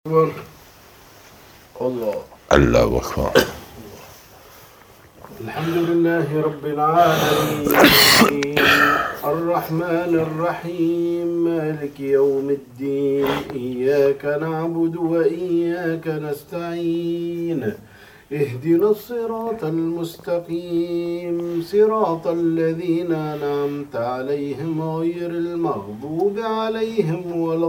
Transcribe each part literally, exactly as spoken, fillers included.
أكبر. الله الله أكبر. الحمد لله رب العالمين الرحمن الرحيم مالك يوم الدين إياك نعبد وإياك نستعين اهدنا الصراط المستقيم صراط الذين أنعمت عليهم غير المغضوب عليهم ولا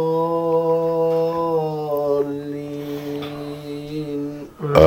الضالين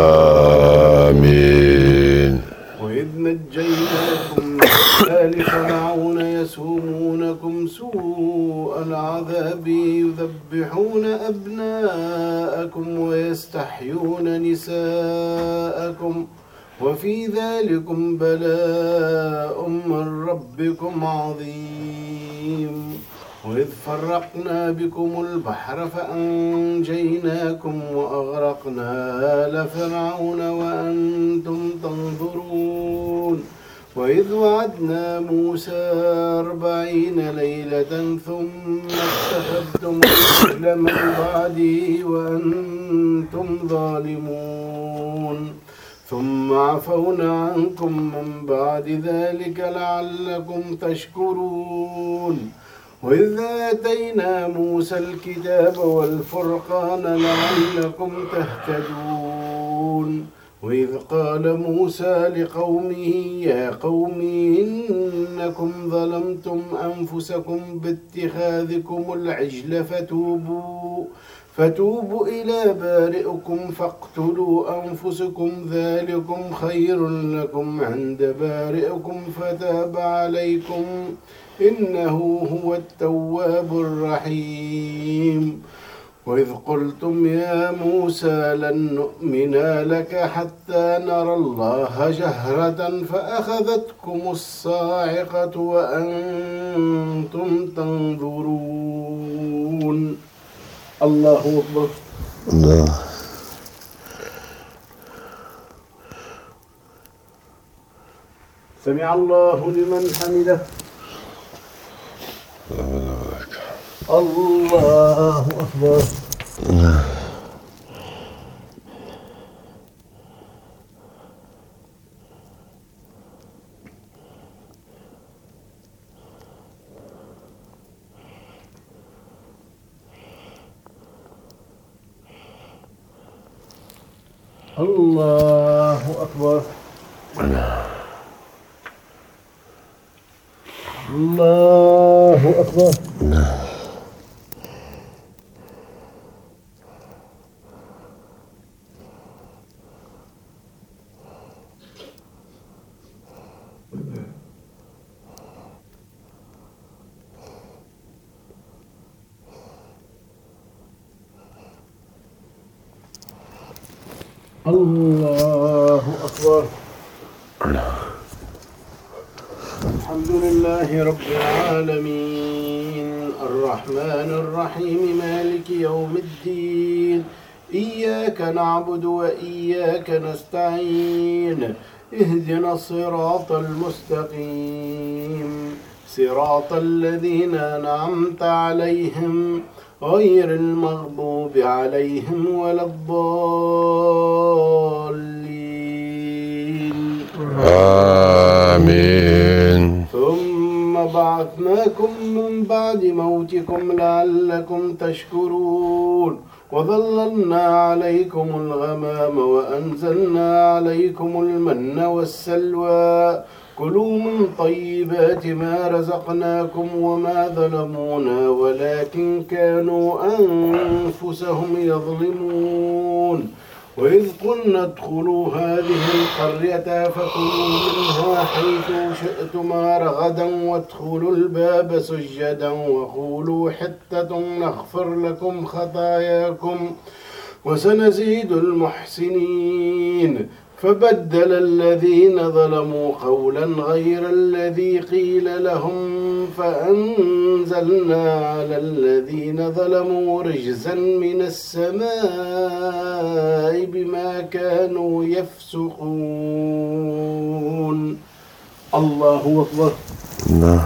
آمين. وإذ نجيناكم من آل فرعون يسومونكم سوء العذاب يذبحون أبناءكم ويستحيون نساءكم وفي ذلكم بلاء من ربكم عظيم. وإذ فرقنا بكم البحر فأنجيناكم وأغرقنا آل فرعون وأنتم تنظرون. وإذ وعدنا موسى أربعين ليلة ثم اتخذتم العجل من بعده وأنتم ظالمون ثم عفونا عنكم من بعد ذلك لعلكم تشكرون. وإذ آتينا موسى الكتاب والفرقان لعلكم تهتدون. وإذ قال موسى لقومه يا قوم إنكم ظلمتم أنفسكم باتخاذكم العجل فتوبوا فتوبوا إلى بارئكم فاقتلوا أنفسكم ذلكم خير لكم عند بارئكم فتاب عليكم إنه هو التواب الرحيم. وإذ قلتم يا موسى لن نؤمن لك حتى نرى الله جهرة فأخذتكم الصاعقة وأنتم تنظرون. الله أكبر. الله. سمع الله لمن حمده. الله أكبر. الله أكبر. الله أكبر. الله أكبر. الحمد لله رب العالمين الرحمن الرحيم مالك يوم الدين إياك نعبد وإياك نستعين اهدنا الصراط المستقيم صراط الذين أنعمت عليهم غير المغضوب عليهم ولا الضالين. آمين. ثم بعثناكم من بعد موتكم لعلكم تشكرون. وظللنا عليكم الغمام وأنزلنا عليكم المن والسلوى كلوا من طيبات ما رزقناكم وما ظلمونا ولكن كانوا أنفسهم يظلمون. وإذ قلنا ادخلوا هذه القرية فكلوا منها حيث شئتما رغدا وادخلوا الباب سجدا وقولوا حتة نغفر لكم خطاياكم وسنزيد المحسنين. فبدل الذين ظلموا قولا غير الذي قيل لهم فأنزلنا على الذين ظلموا رجزا من السماء بما كانوا يفسقون. الله أكبر. الله.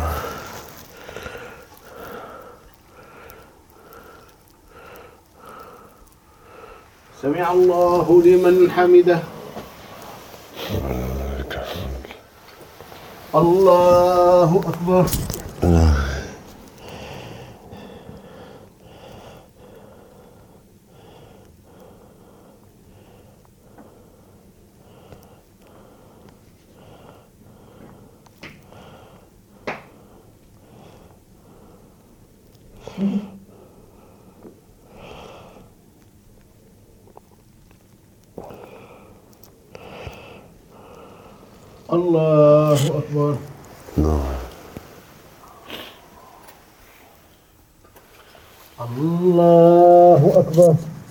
سمع الله لمن حمده. ولك الحمد. الله أكبر. الله أكبر. الله أكبر.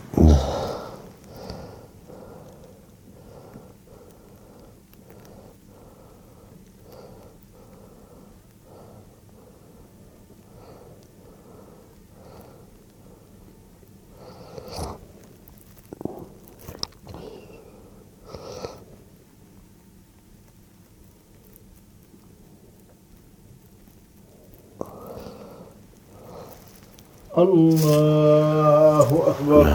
الله أكبر.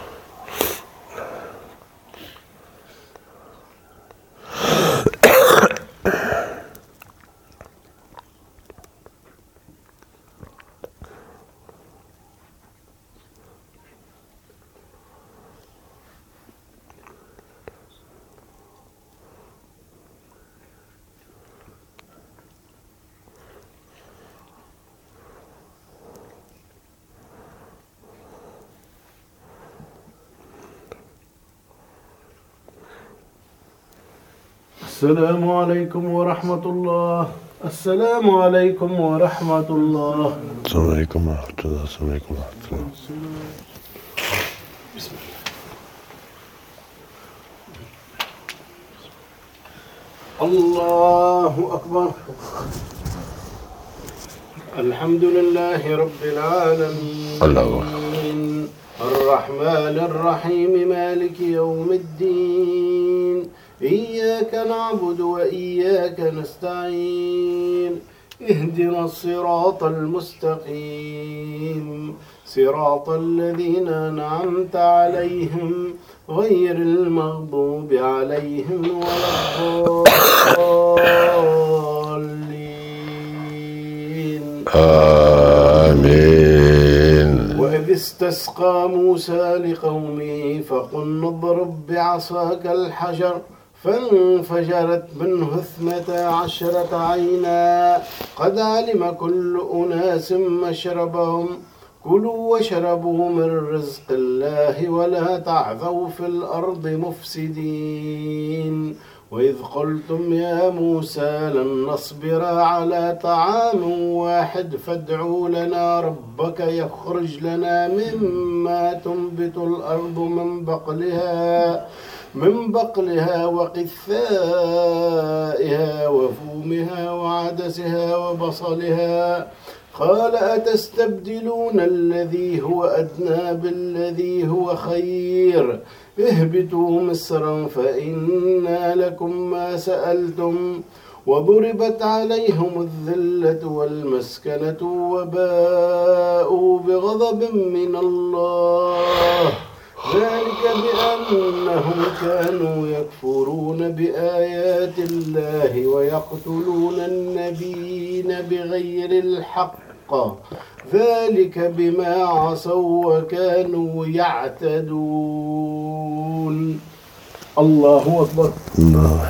السلام عليكم ورحمة الله. السلام عليكم ورحمة الله. السلام عليكم ورحمة الله. السلام عليكم ورحمة الله. بسم الله. الله أكبر. الحمد لله رب العالمين. الله. الرحمن الرحيم مالك يوم الدين. إياك نعبد وإياك نستعين. اهدنا الصراط المستقيم صراط الذين أنعمت عليهم غير المغضوب عليهم ولا الضالين. آمين. وإذ استسقى موسى لقومه فقل اضرب بعصاك الحجر فانفجرت منه اثنتا عشرة عينا قد علم كل أناس مشربهم كلوا واشربوا من رزق الله ولا تعثوا في الأرض مفسدين. وإذ قلتم يا موسى لن نصبر على طعام واحد فادع لنا ربك يخرج لنا مما تنبت الأرض من بقلها من بقلها وقثائها وفومها وعدسها وبصلها قال أتستبدلون الذي هو أدنى بالذي هو خير اهبطوا مصرا فإن لكم ما سألتم وضربت عليهم الذلة والمسكنة وباءوا بغضب من الله ذلك بأنهم كانوا يكفرون بآيات الله ويقتلون النبيين بغير الحق ذلك بما عصوا وكانوا يعتدون. الله أكبر. الله.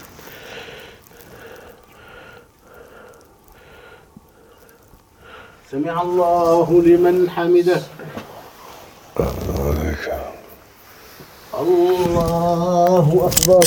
سمع الله لمن حمده. الله أكبر.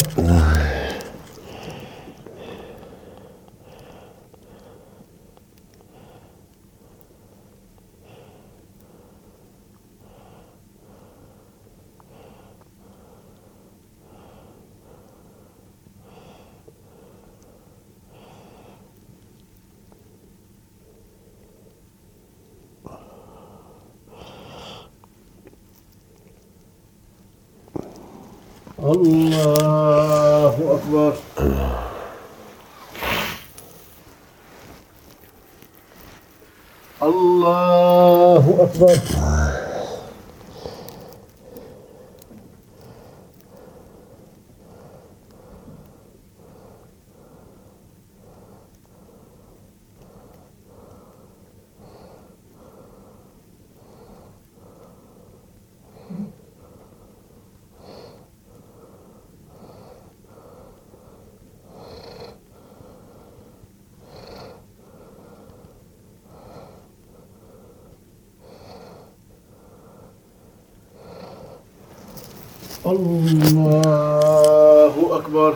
الله أكبر. الله أكبر. الله أكبر.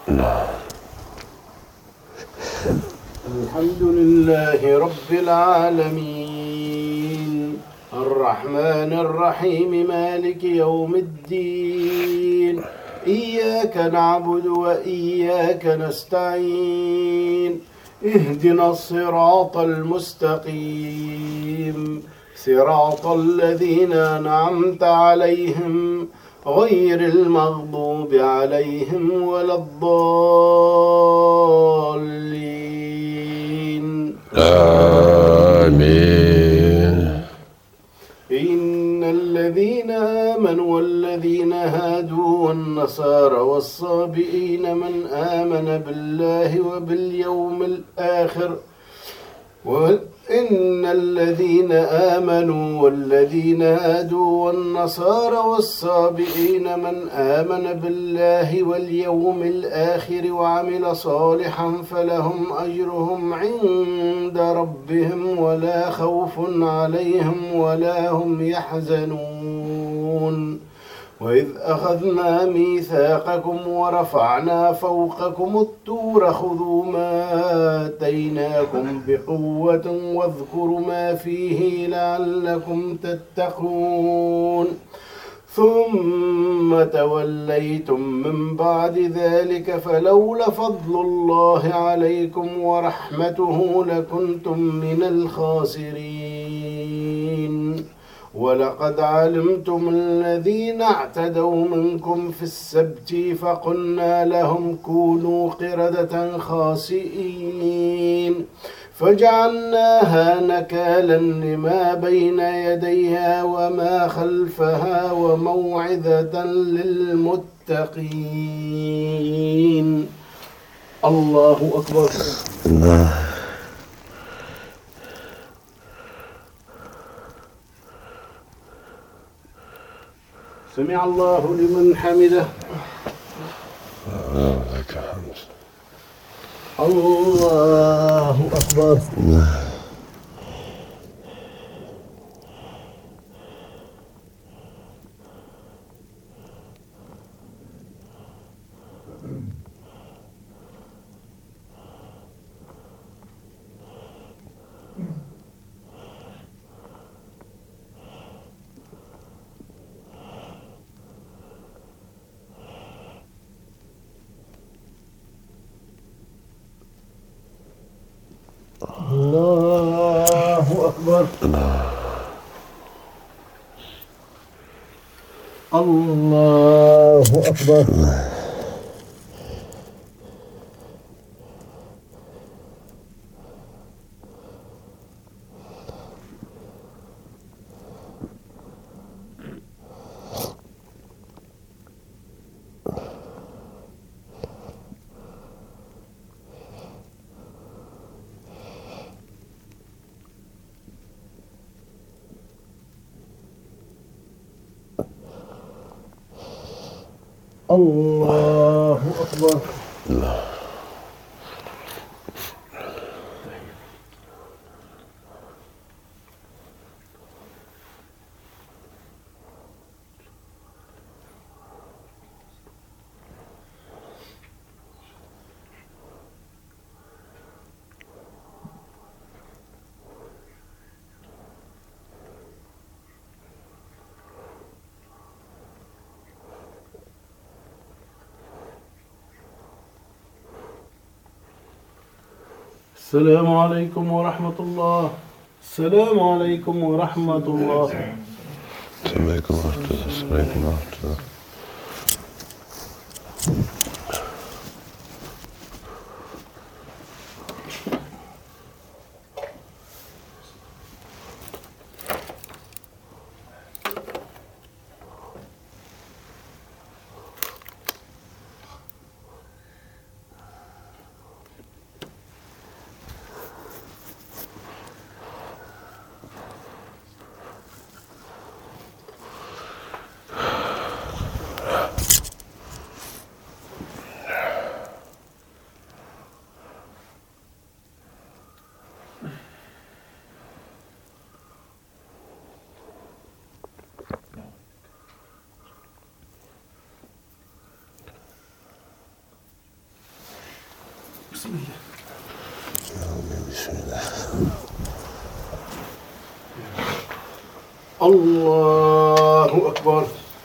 الحمد لله رب العالمين الرحمن الرحيم مالك يوم الدين إياك نعبد وإياك نستعين اهدنا الصراط المستقيم صراط الذين أنعمت عليهم غير المغضوب عليهم ولا الضالين آمين. إن الذين آمنوا والذين هادوا والنصارى والصابئين من آمن بالله وباليوم الآخر وإن الذين آمنوا والذين هادوا والنصارى والصابئين من آمن بالله واليوم الآخر وعمل صالحا فلهم أجرهم عند ربهم ولا خوف عليهم ولا هم يحزنون. وإذ أخذنا ميثاقكم ورفعنا فوقكم الطور خذوا ما آتيناكم بقوة واذكروا ما فيه لعلكم تتقون ثم توليتم من بعد ذلك فلولا فضل الله عليكم ورحمته لكنتم من الخاسرين. ولقد علمتم الذين اعتدوا منكم في السبت فقلنا لهم كونوا قردة خاسئين فجعلناها نكالا لما بين يديها وما خلفها وموعظة للمتقين. الله أكبر. الله. سمع الله لمن حمده. لك الحمد. الله أكبر. الله أكبر. الله أكبر. الله أكبر. الله. السلام عليكم ورحمة الله. السلام عليكم ورحمة الله. السلام عليكم ورحمة الله. السلام عليكم ورحمة الله. بسم الله. بسم الله. الله أكبر.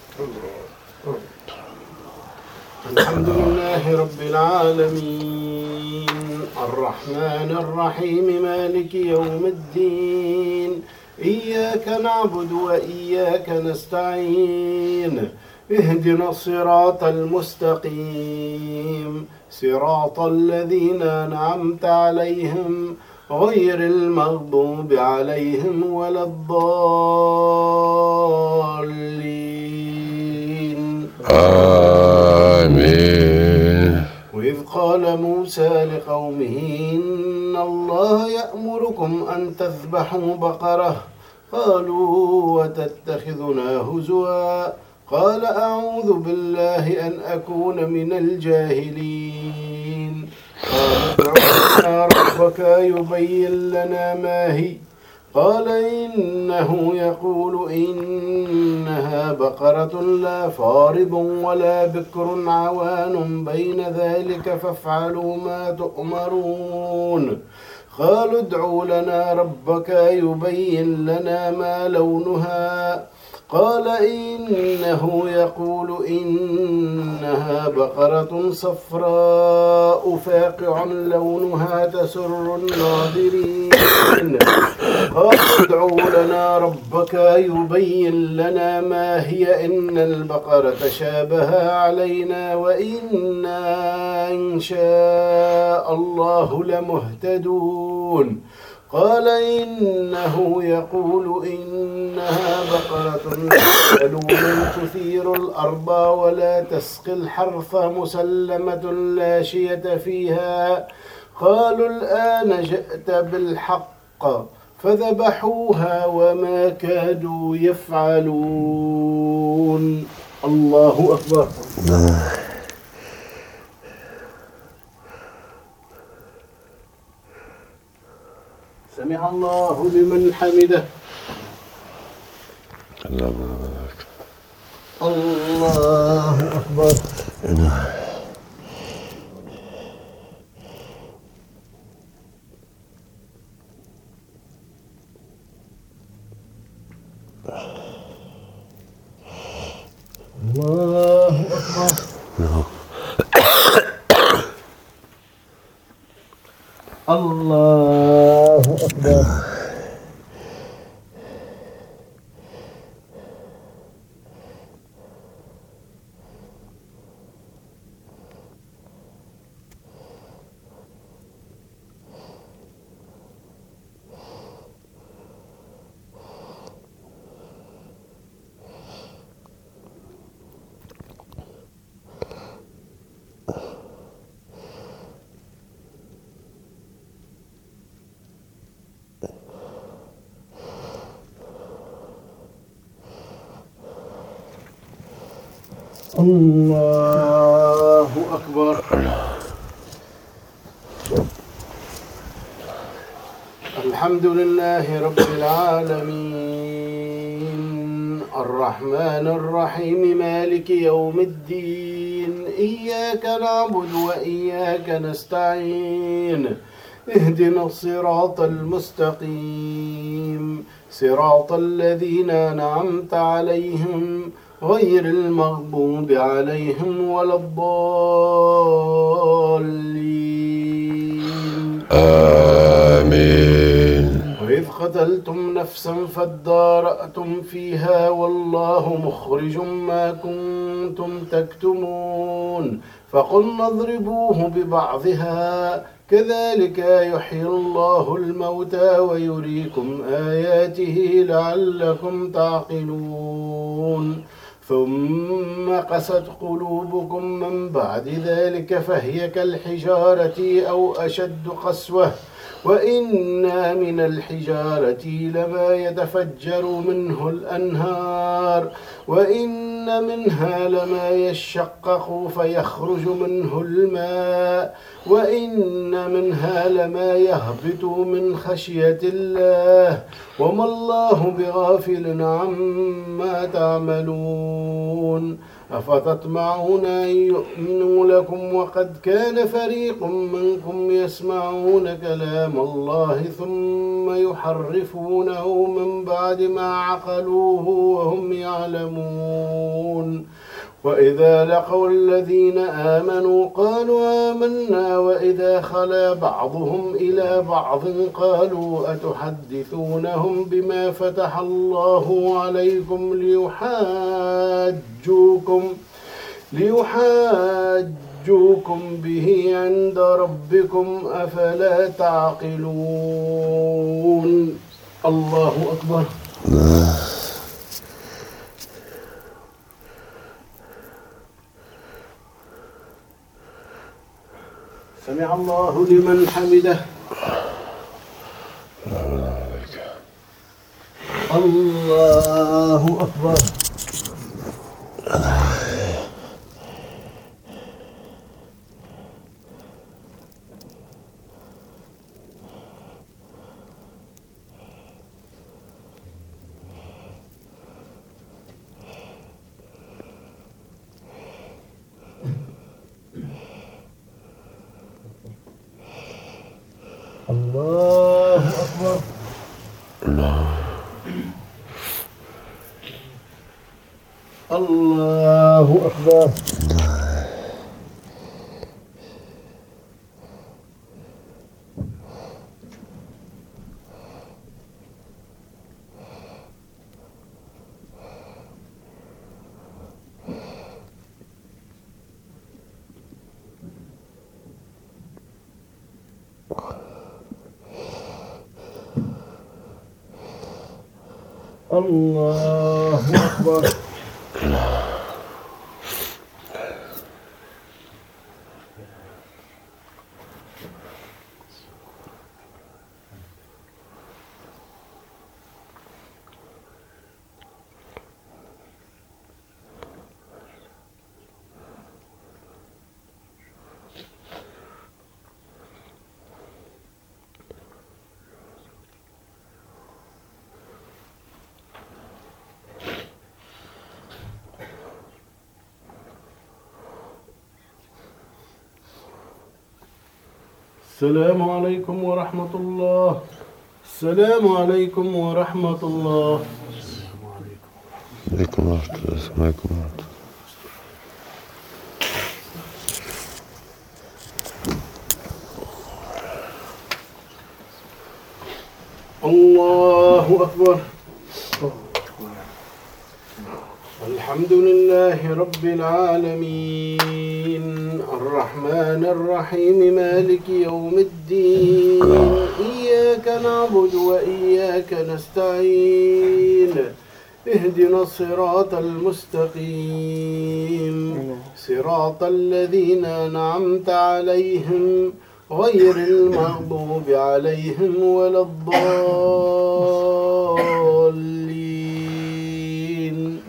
الحمد لله رب العالمين الرحمن الرحيم مالك يوم الدين إياك نعبد وإياك نستعين اهدنا الصراط المستقيم صراط الذين أنعمت عليهم غير المغضوب عليهم ولا الضالين آمين. وإذ قال موسى لقومه إن الله يأمركم أن تذبحوا بقرة قالوا وتتخذنا هزوا قال أعوذ بالله أن أكون من الجاهلين قال ادع لنا ربك يبين لنا ما هي قال إنه يقول إنها بقرة لا فارض ولا بكر عوان بين ذلك فافعلوا ما تؤمرون قالوا ادع لنا ربك يبين لنا ما لونها قال إنه يقول إنها بقرة صفراء فاقع لونها تسر الناظرين قال ادع لنا ربك يبين لنا ما هي إن البقرة شابه علينا وإنا إن شاء الله لمهتدون قال إنه يقول إنها بقرة ذلول تثير الأرض ولا تسقي الحرث مسلمة لا شية فيها قالوا الآن جئت بالحق فذبحوها وما كادوا يفعلون. الله أكبر. سمع الله لمن حمده. الله أكبر. الله أكبر. الله أكبر. الله أكبر. الحمد لله رب العالمين الرحمن الرحيم مالك يوم الدين إياك نعبد وإياك نستعين اهدنا الصراط المستقيم صراط الذين أنعمت عليهم غير المغضوب عليهم ولا الضالين آمين. وإذ قتلتم نفسا فادارأتم فيها والله مخرج ما كنتم تكتمون فقلنا اضربوه ببعضها كذلك يحيي الله الموتى ويريكم آياته لعلكم تعقلون ثم قست قلوبكم من بعد ذلك فهي كالحجارة أو أشد قسوة وإن من الحجارة لما يتفجر منه الأنهار وإن منها لما يشقق فيخرج منه الماء وإن منها لما يهبط من خشية الله وما الله بغافل عما تعملون أفتطمعون أن يؤمنوا لكم وقد كان فريق منكم يسمعون كلام الله ثم يحرفونه من بعد ما عقلوه وهم يعلمون وإذا لقوا الذين آمنوا قالوا آمنا وإذا خلا بعضهم إلى بعض قالوا أتحدثونهم بما فتح الله عليكم ليحاجوكم ليحاجوكم به عند ربكم أفلا تعقلون. الله أكبر. سمع الله لمن حمده. الله أكبر. الله أكبر. الله أكبر. الله أكبر. السلام عليكم ورحمة الله. السلام عليكم ورحمة الله. عليكم ورحمة الله. السلام عليكم ورحمة الله. الله أكبر. الحمد لله رب العالمين الرحمن الرحيم مالك يوم الدين إياك نعبد وإياك نستعين اهدنا الصراط المستقيم صراط الذين أنعمت عليهم غير المغضوب عليهم ولا الضالين.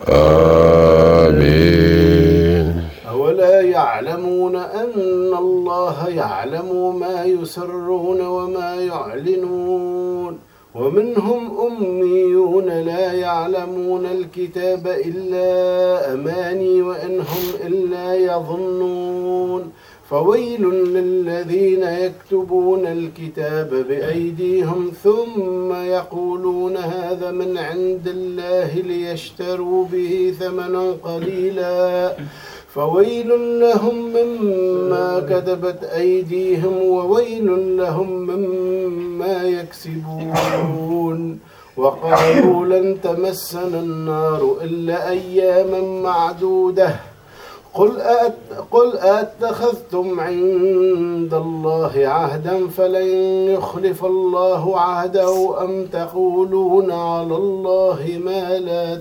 آمين. أولا يعلمون أن الله يعلم ما يسرون وما يعلنون ومنهم أميون لا يعلمون الكتاب إلا أماني وإنهم إلا يظنون فويل للذين يكتبون الكتاب بأيديهم ثم يقولون هذا من عند الله ليشتروا به ثمنا قليلا فويل لهم مما كتبت أيديهم وويل لهم مما يكسبون. وقالوا لن تمسنا النار إلا أياما معدودة قل أت قل أتخذتم عند الله عهدا فلن يخلف الله عهده أم تقولون على الله ما لا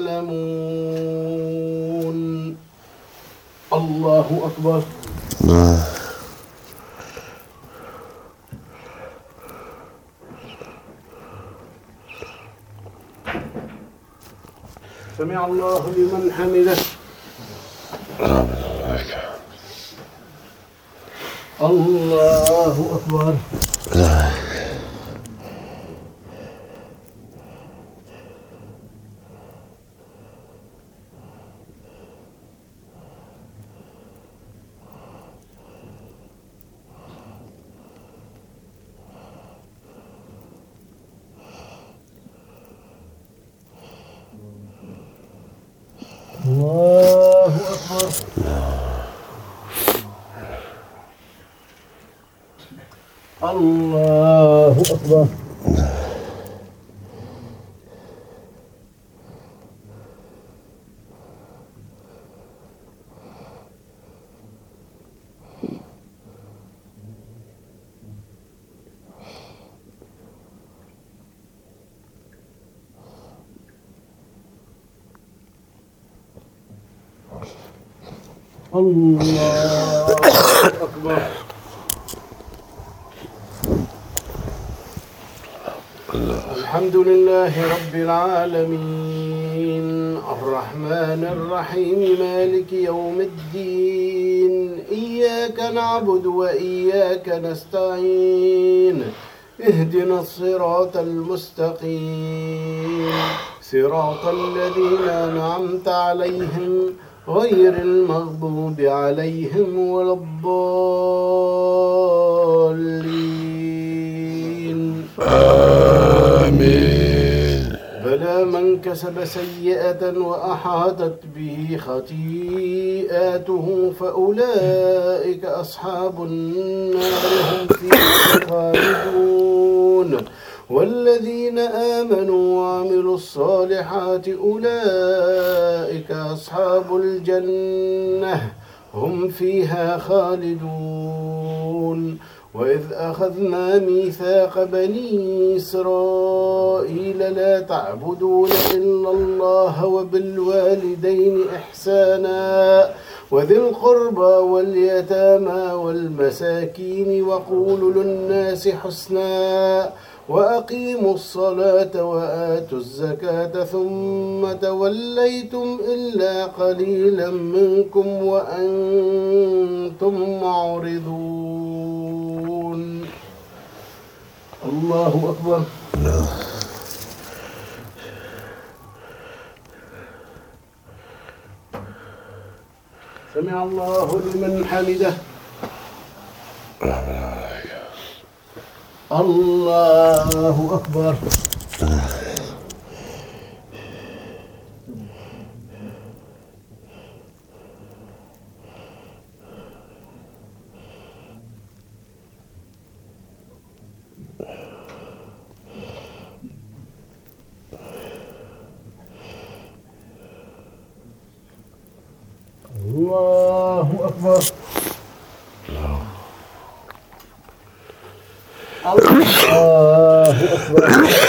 تعلمون. الله أكبر. سمع الله لمن حمده. الله أكبر. أكبر. الله أكبر. الله أكبر. الحمد لله رب العالمين الرحمن الرحيم مالك يوم الدين إياك نعبد وإياك نستعين اهدنا الصراط المستقيم صراط الذين أنعمت عليهم غير المغضوب عليهم ولا الضالين آمين. بلى من كسب سيئة وأحاطت به خطيئاته فأولئك أصحاب النار هم فيها خالدون والذين آمنوا وعملوا الصالحات أولئك أصحاب الجنة هم فيها خالدون وإذ أخذنا ميثاق بني إسرائيل لا تعبدون إلا الله وبالوالدين إحسانا وذي القربى واليتامى والمساكين وقولوا للناس حسنا وأقيموا الصلاة وآتوا الزكاة ثم توليتم إلا قليلا منكم وأنتم معرضون. الله أكبر. سمع الله لمن حمده. الله أكبر. الله أكبر. الله أكبر.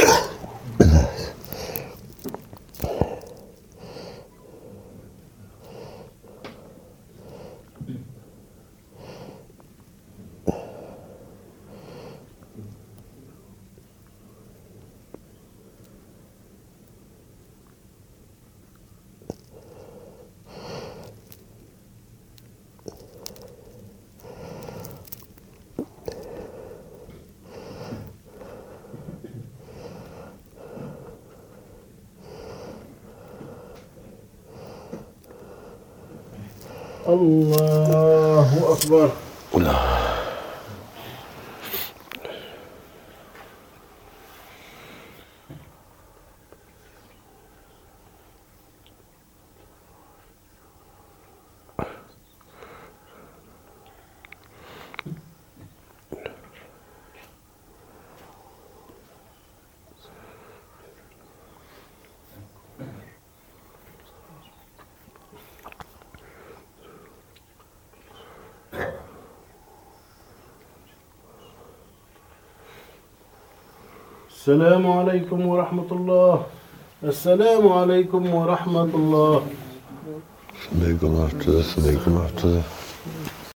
الله أكبر. السلام عليكم ورحمة الله. السلام عليكم ورحمة الله. السلام عليكم ورحمة الله.